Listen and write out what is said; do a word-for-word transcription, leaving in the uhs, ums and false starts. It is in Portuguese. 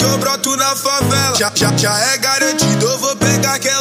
eu broto na favela. Já, já, já é garantido, eu vou pegar aquela